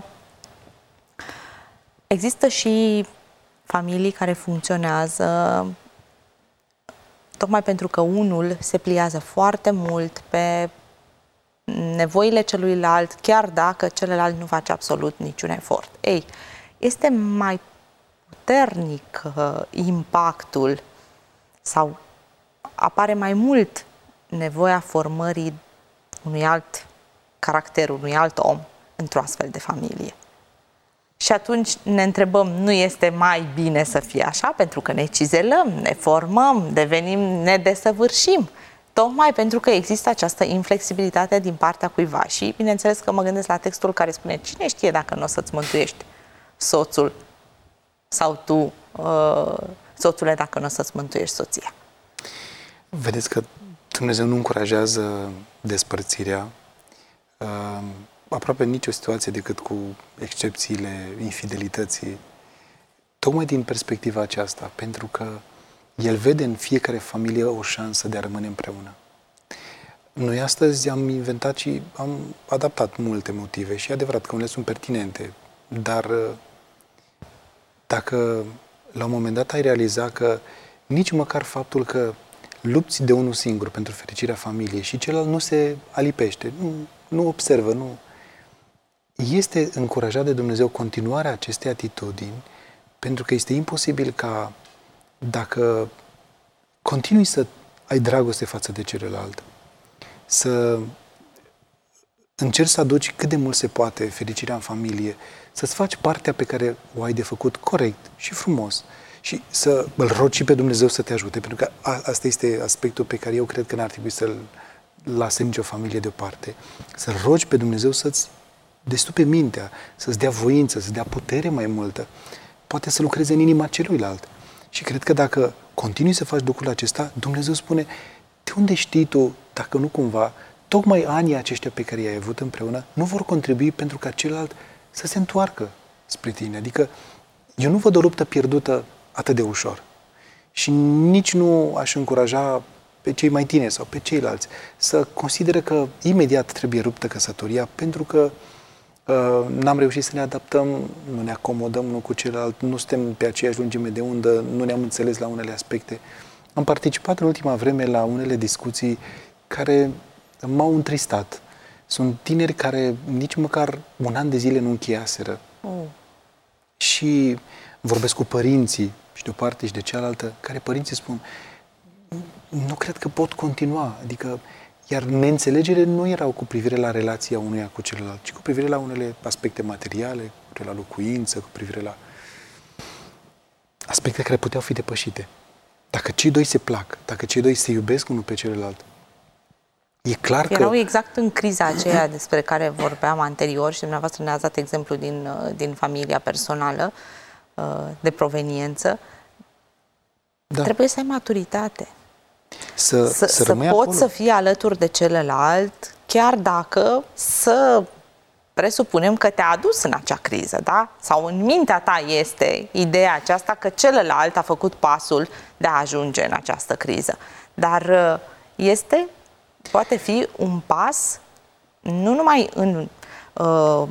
există și familii care funcționează tocmai pentru că unul se pliază foarte mult pe nevoile celuilalt, chiar dacă celălalt nu face absolut niciun efort. Ei, este mai puternic uh, impactul sau apare mai mult nevoia formării unui alt caracter, unui alt om într-o astfel de familie. Și atunci ne întrebăm, nu este mai bine să fie așa? Pentru că ne cizelăm, ne formăm, devenim, ne desăvârșim. Tocmai pentru că există această inflexibilitate din partea cuiva. Și bineînțeles că mă gândesc la textul care spune, cine știe dacă nu o să-ți mântuiești soțul sau tu, uh, soțule, dacă nu o să-ți mântuiești soția. Vedeți că Dumnezeu nu încurajează despărțirea, uh, aproape nicio situație decât cu excepțiile infidelității, tocmai din perspectiva aceasta, pentru că El vede în fiecare familie o șansă de a rămâne împreună. Noi astăzi am inventat și am adaptat multe motive și e adevărat că unele sunt pertinente, dar dacă la un moment dat ai realizat că nici măcar faptul că lupți de unul singur pentru fericirea familiei și celălalt nu se alipește, nu, nu observă, nu... Este încurajat de Dumnezeu continuarea acestei atitudini, pentru că este imposibil ca, dacă continui să ai dragoste față de celălalt, să încerci să aduci cât de mult se poate fericirea în familie, să-ți faci partea pe care o ai de făcut corect și frumos și să îl rogi și pe Dumnezeu să te ajute, pentru că a, asta este aspectul pe care eu cred că n-ar trebui să-l lase nicio familie deoparte. Să-l rogi pe Dumnezeu să-ți destupe mintea, să-ți dea voință, să-ți dea putere mai multă, poate să lucreze în inima celuilalt. Și cred că dacă continui să faci lucrul acesta, Dumnezeu spune, de unde știi tu, dacă nu cumva, tocmai anii aceștia pe care i-ai avut împreună nu vor contribui pentru ca celălalt să se întoarcă spre tine. Adică eu nu văd o luptă pierdută atât de ușor. Și nici nu aș încuraja pe cei mai tineri sau pe ceilalți să consideră că imediat trebuie ruptă căsătoria, pentru că uh, n-am reușit să ne adaptăm, nu ne acomodăm unul cu celălalt, nu suntem pe aceeași lungime de undă, nu ne-am înțeles la unele aspecte. Am participat în ultima vreme la unele discuții care m-au întristat. Sunt tineri care nici măcar un an de zile nu încheiaseră. Oh. Și vorbesc cu părinții, și de o parte și de cealaltă, care părinții spun, nu cred că pot continua. Adică, iar neînțelegere nu erau cu privire la relația unuia cu celălalt, ci cu privire la unele aspecte materiale, cu privire la locuință, cu privire la aspecte care puteau fi depășite. Dacă cei doi se plac, dacă cei doi se iubesc unul pe celălalt, e clar că... Erau exact în criza aceea despre care vorbeam anterior și dumneavoastră ne-ați dat exemplu din, din familia personală de proveniență. Da. Trebuie să ai maturitate. Să, să, să, să poți acolo. Să fii alături de celălalt, chiar dacă să presupunem că te-a adus în acea criză, da? Sau în mintea ta este ideea aceasta că celălalt a făcut pasul de a ajunge în această criză. Dar este, poate fi un pas nu numai în uh,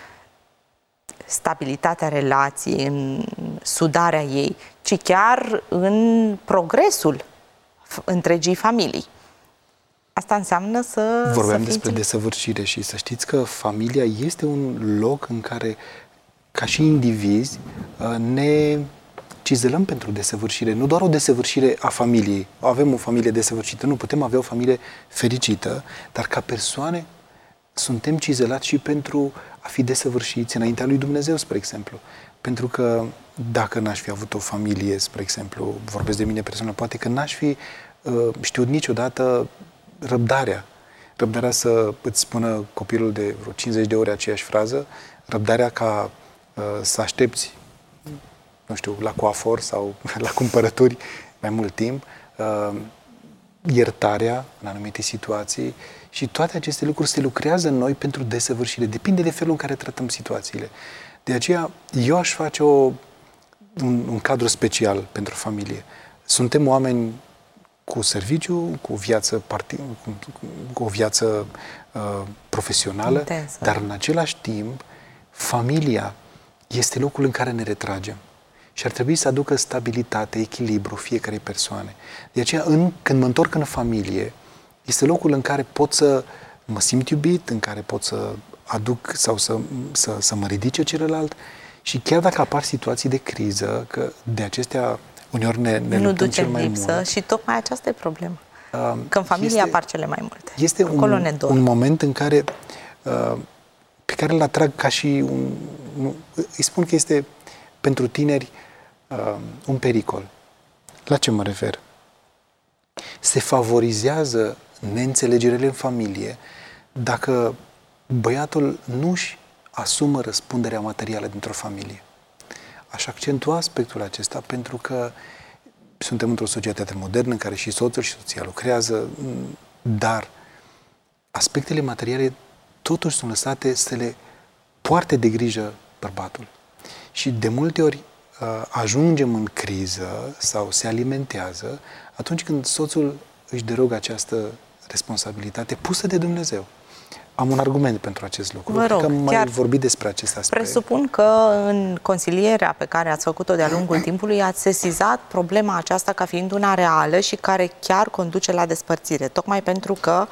stabilitatea relației, în sudarea ei, ci chiar în progresul întregii familii. Asta înseamnă să... Vorbeam să despre desăvârșire și să știți că familia este un loc în care, ca și indivizi, ne cizelăm pentru desăvârșire. Nu doar o desăvârșire a familiei. Avem o familie desăvârșită, nu putem avea o familie fericită, dar ca persoane suntem cizelați și pentru a fi desăvârșiți înaintea lui Dumnezeu, spre exemplu. Pentru că dacă n-aș fi avut o familie, spre exemplu, vorbesc de mine personal, poate că n-aș fi uh, știut niciodată răbdarea. Răbdarea să îți spună copilul de vreo cincizeci de ore aceeași frază, răbdarea ca uh, să aștepți, nu știu, la coafor sau la cumpărături mai mult timp, uh, iertarea în anumite situații și toate aceste lucruri se lucrează în noi pentru desăvârșire. Depinde de felul în care tratăm situațiile. De aceea, eu aș face o, un, un cadru special pentru familie. Suntem oameni cu serviciu, cu, viață parti, cu, cu o viață uh, profesională, intensă, dar în același timp, familia este locul în care ne retragem. Și ar trebui să aducă stabilitate, echilibru fiecarei persoane. De aceea, în, când mă întorc în familie, este locul în care pot să mă simt iubit, în care pot să aduc sau să, să, să mă ridice celălalt și chiar dacă apar situații de criză, că de acestea uneori ne, ne nu luptăm ducem cel mai lipsă mult. Și tocmai aceasta e problema. Că în familie este, apar cele mai multe. Este un, un moment în care, uh, pe care îl atrag ca și un... Nu, îi spun că este pentru tineri uh, un pericol. La ce mă refer? Se favorizează neînțelegerile în familie dacă băiatul nu-și asumă răspunderea materială dintr-o familie. Aș accentua aspectul acesta pentru că suntem într-o societate modernă în care și soțul și soția lucrează, dar aspectele materiale totuși sunt lăsate să le poarte de grijă bărbatul. Și de multe ori ajungem în criză sau se alimentează atunci când soțul își derogă această responsabilitate pusă de Dumnezeu. Am un argument pentru acest lucru. Vă rog, că am mai vorbit despre acest aspect. Presupun că în consilierea pe care ați făcut-o de-a lungul timpului ați sesizat problema aceasta ca fiind una reală și care chiar conduce la despărțire. Tocmai pentru că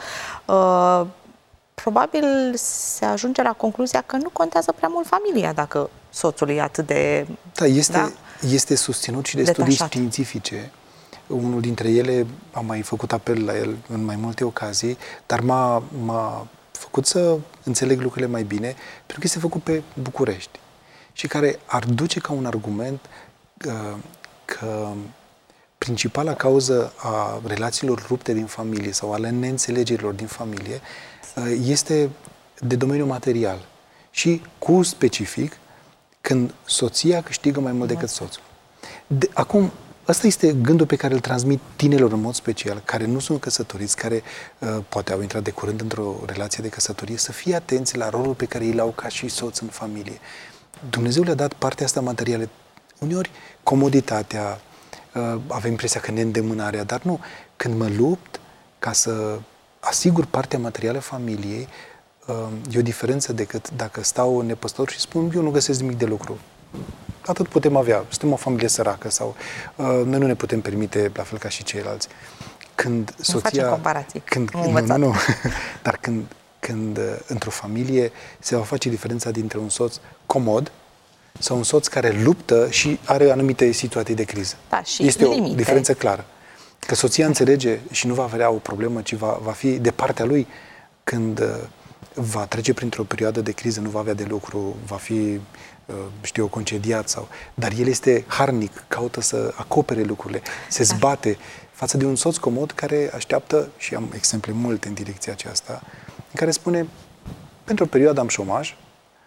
uh, probabil se ajunge la concluzia că nu contează prea mult familia dacă soțul e atât de... Da, este, da? este susținut și de Detașat. studii științifice. Unul dintre ele, am mai făcut apel la el în mai multe ocazii, dar m-a, m-a făcut să înțeleg lucrurile mai bine, pentru că este făcut pe București și care ar duce ca un argument uh, că principala cauză a relațiilor rupte din familie sau ale neînțelegerilor din familie uh, este de domeniul material și cu specific când soția câștigă mai mult decât soțul. De, acum, ăsta este gândul pe care îl transmit tinerilor în mod special, care nu sunt căsătoriți, care uh, poate au intrat de curând într-o relație de căsătorie, să fie atenți la rolul pe care îl au ca și soț în familie. Dumnezeu le-a dat partea asta materială. Uneori, comoditatea, uh, avem impresia că neîndemânarea, dar nu. Când mă lupt ca să asigur partea materială familiei, uh, e o diferență decât dacă stau nepăstor și spun, eu nu găsesc nimic de lucru. Atât putem avea. Suntem o familie săracă sau uh, noi nu ne putem permite la fel ca și ceilalți. Când nu soția... facem comparații. Când, nu, nu, nu. Dar când, când uh, într-o familie se va face diferența dintre un soț comod sau un soț care luptă și are anumite situații de criză. Da, și este limite. O diferență clară. Că soția înțelege și nu va avea o problemă, ci va, va fi de partea lui când uh, va trece printr-o perioadă de criză, nu va avea de lucru, va fi știu eu, concediat sau... Dar el este harnic, caută să acopere lucrurile, se zbate față de un soț comod care așteaptă, și am exemple multe în direcția aceasta, în care spune, pentru o perioadă am șomaj,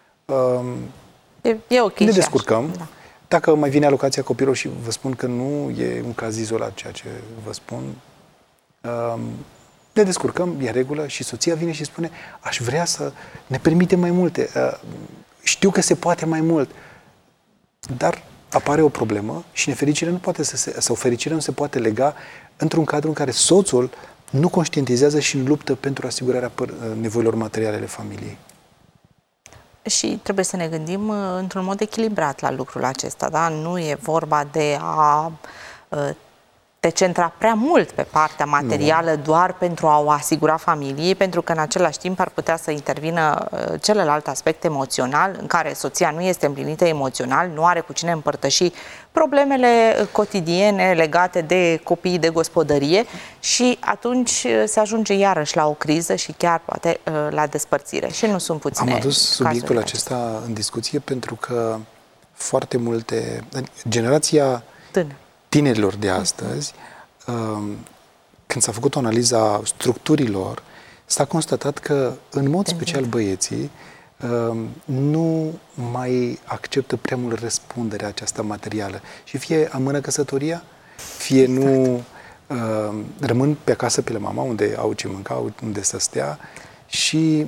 um, e, e okay, ne descurcăm, da. Dacă mai vine alocația copilor și vă spun că nu e un caz izolat ceea ce vă spun, um, ne descurcăm, e în regulă și soția vine și spune, aș vrea să ne permite mai multe, uh, știu că se poate mai mult, dar apare o problemă și nefericirea nu poate să se, sau fericirea nu se poate lega într-un cadru în care soțul nu conștientizează și luptă pentru asigurarea nevoilor materiale ale familiei. Și trebuie să ne gândim într-un mod echilibrat la lucrul acesta, da? Nu e vorba de a te centra prea mult pe partea materială nu. doar pentru a o asigura familiei, pentru că în același timp ar putea să intervină celălalt aspect emoțional, în care soția nu este împlinită emoțional, nu are cu cine împărtăși problemele cotidiene legate de copii, de gospodărie și atunci se ajunge iarăși la o criză și chiar poate la despărțire. Și nu sunt puține. Am adus subiectul acesta în discuție pentru că foarte multe... Generația Tână. tinerilor de astăzi, când s-a făcut o analiză a structurilor, s-a constatat că, în mod special băieții, nu mai acceptă prea mult răspunderea aceasta materială. Și fie amână căsătoria, fie exact. nu rămân pe acasă pe la mama, unde au ce mânca, unde să stea și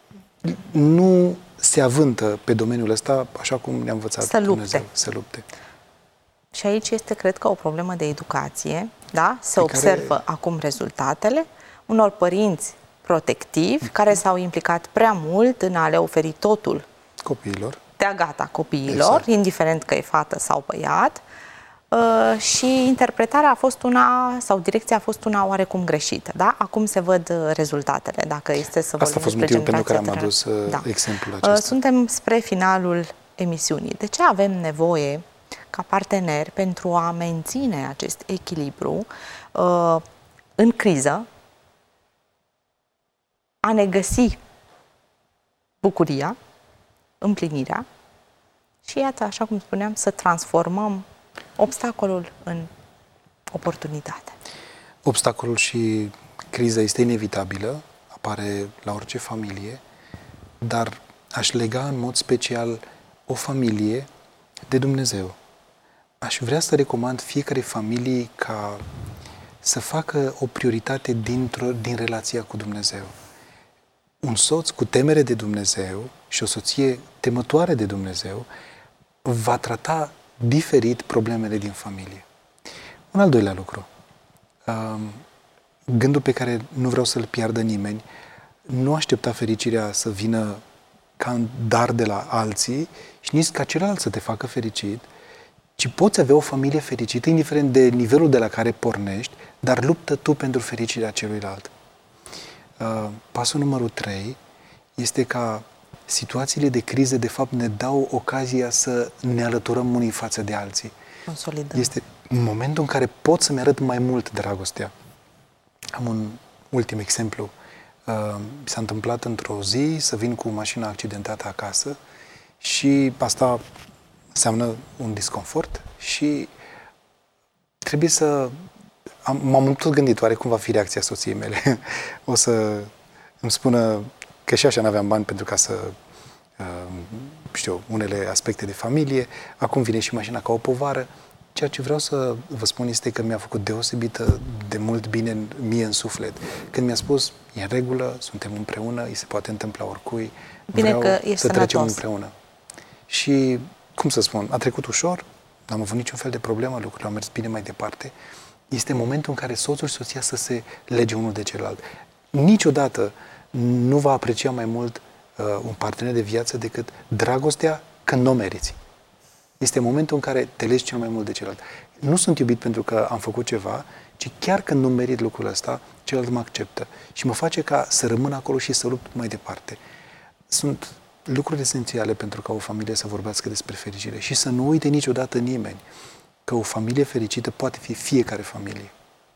nu se avântă pe domeniul ăsta, așa cum ne-a învățat să Dumnezeu, lupte. să lupte. Și aici este, cred că, o problemă de educație, da? Se observă care... acum rezultatele unor părinți protectivi care s-au implicat prea mult în a le oferi totul copiilor, de-a gata copiilor, exact. indiferent că e fată sau băiat, uh, și interpretarea a fost una, sau direcția a fost una oarecum greșită, da? Acum se văd rezultatele, dacă este să vorbim. Asta a fost motivul pentru care am adus da. exemplul acesta. Uh, suntem spre finalul emisiunii. De ce avem nevoie ca parteneri pentru a menține acest echilibru, uh, în criză, a ne găsi bucuria, împlinirea și iată, așa cum spuneam, să transformăm obstacolul în oportunitate. Obstacolul și criza este inevitabilă, apare la orice familie, dar aș lega în mod special o familie de Dumnezeu. Aș vrea să recomand fiecare familie ca să facă o prioritate dintr-o, din relația cu Dumnezeu. Un soț cu temere de Dumnezeu și o soție temătoare de Dumnezeu va trata diferit problemele din familie. Un al doilea lucru, gândul pe care nu vreau să-l piardă nimeni, nu aștepta fericirea să vină ca un dar de la alții și nici ca celălalt să te facă fericit, ci poți avea o familie fericită, indiferent de nivelul de la care pornești, dar luptă tu pentru fericirea celuilalt. Pasul numărul trei este ca situațiile de criză, de fapt, ne dau ocazia să ne alăturăm unii față de alții. Consolidăm. Este momentul în care pot să-mi arăt mai mult dragostea. Am un ultim exemplu. Uh, s-a întâmplat într-o zi să vin cu mașina accidentată acasă și asta înseamnă un disconfort și trebuie să... Am, m-am tot gândit oare cum va fi reacția soției mele. O să îmi spună că și așa n-aveam bani pentru ca să uh, știu, unele aspecte de familie, acum vine și mașina ca o povară. Ceea ce vreau să vă spun este că mi-a făcut deosebită de mult bine mie în suflet. Când mi-a spus, e în regulă, suntem împreună, îi se poate întâmpla oricui, bine vreau că ești să sănătos. trecem împreună. Și, cum să spun, a trecut ușor, n-am avut niciun fel de problemă, lucrurile au mers bine mai departe. Este momentul în care soțul și soția să se lege unul de celălalt. Niciodată nu va aprecia mai mult uh, un partener de viață decât dragostea când nu o meriți. Este momentul în care te legi cel mai mult de celălalt. Nu sunt iubit pentru că am făcut ceva, ci chiar când nu merit lucrul ăsta, celălalt mă acceptă și mă face ca să rămân acolo și să lupt mai departe. Sunt lucruri esențiale pentru ca o familie să vorbească despre fericire și să nu uite niciodată nimeni că o familie fericită poate fi fiecare familie.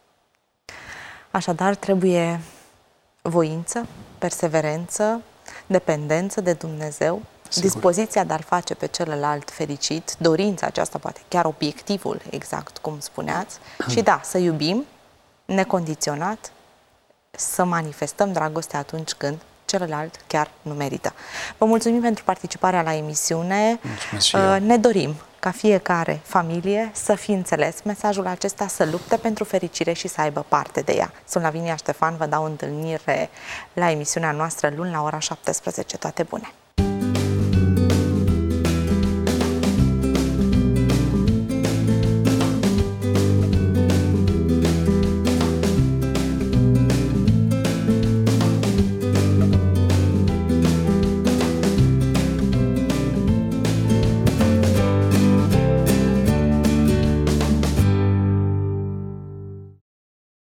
Așadar, trebuie voință, perseverență, dependență de Dumnezeu, sigur, dispoziția de a-l face pe celălalt fericit, dorința aceasta, poate chiar obiectivul, exact cum spuneați, și da, să iubim necondiționat, să manifestăm dragostea atunci când celălalt chiar nu merită. Vă mulțumim pentru participarea la emisiune. Ne dorim ca fiecare familie să fie înțeles mesajul acesta, să lupte pentru fericire și să aibă parte de ea. Sunt Lavinia Ștefan, vă dau întâlnire la emisiunea noastră luni la ora șaptesprezece. Toate bune!